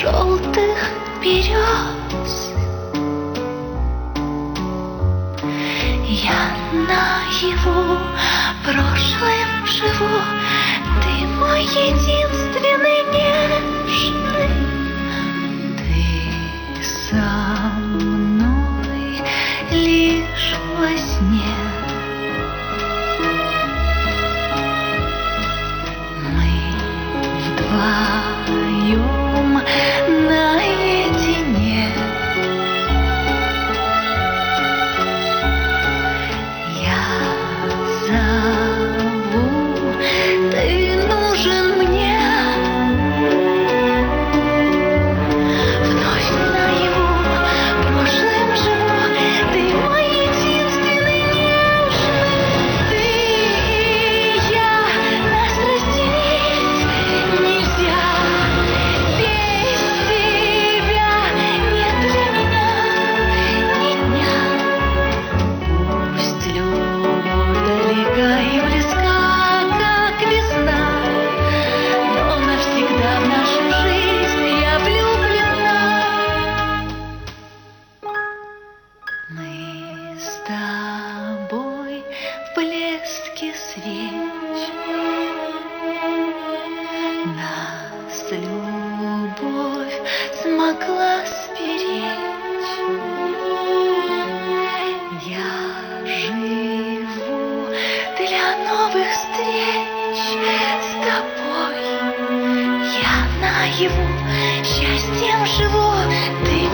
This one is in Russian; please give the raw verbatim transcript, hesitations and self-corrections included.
желтых берез. Я наяву прошлым живу, ты мой единственный нежный. Ты со мной лишь во сне. Вдвоем наедине. Я зову, ты нужен мне. Вновь наяву прошлым живу, ты мой единственный нежный. Ты и я, нас разделить нельзя. Без тебя нет для меня ни дня. Пусть любовь далека и близка, как весна, но навсегда в нашу жизнь я влюблена. Мы с тобой в блеске свеч. Нас любовь смогла сберечь. Я живу для новых встреч с тобой. Я наяву счастьем живу, ты